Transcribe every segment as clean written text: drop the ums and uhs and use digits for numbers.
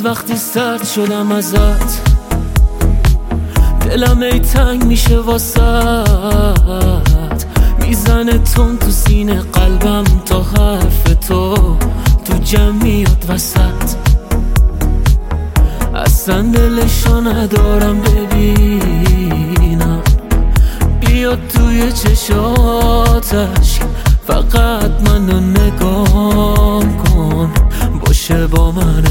از وقتی سرد شدم ازت، دلم ای تنگ میشه واسط، میزنه تون تو سینه قلبم تا حرف تو جمع میاد وسط. اصلا دلشو ندارم ببینم، بیاد توی چشاتش، فقط منو نگاه کن، باشه با من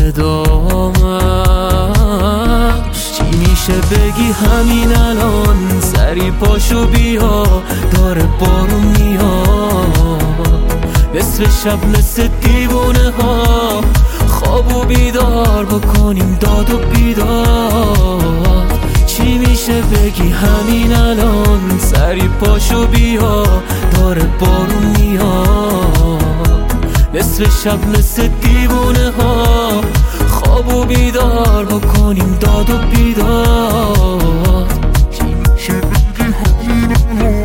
ادامش. چی میشه بگی همین الان، سری پاشو بیا، داره بارون میاد، نصف شب مثل دیوونه ها، خواب و بیدار بکنیم داد و بیداد. چی میشه بگی همین الان، سری پاشو بیا، داره بارون میاد، نصف شب مثل دیوونه ها، خواب و بیدار بکنیم داد و بیداد. چی میشه بگی همین الان،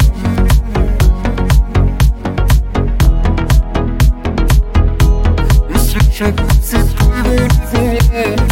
نصف شب مثل دیوونه ها.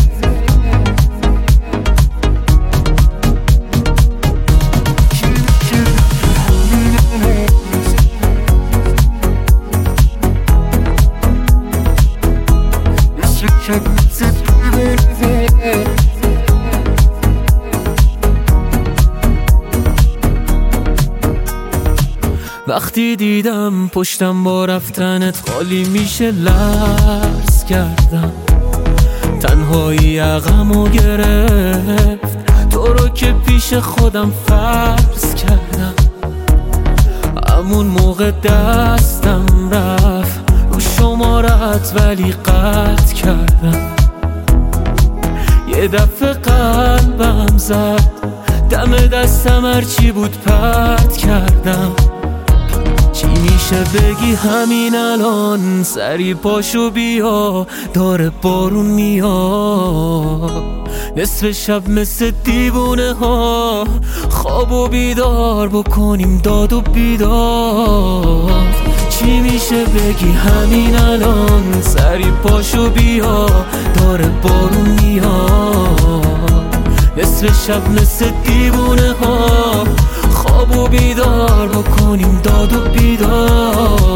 وقتی دیدم پشتم با رفتنت خالی میشه، لرز کردم، تنهایی عقمو گرفت، تو رو که پیش خودم فرض کردم. همون موقع دستم رفت رو شمارت ولی قطع کردم. یه دفعه قلبم زد، دم دستم هرچی بود پرت کردم. چی میشه بگی همین الان، سری پاشو بیا، داره بارون میاد، نصف شب مثل دیوونه ها، خواب و بیدار بکنیم داد و بیداد. چی میشه بگی همین الان، سری پاشو بیا، داره بارون میاد، نصف شب مثل دیوونه ها، خواب و بیدار بکنیم داد و بیدار.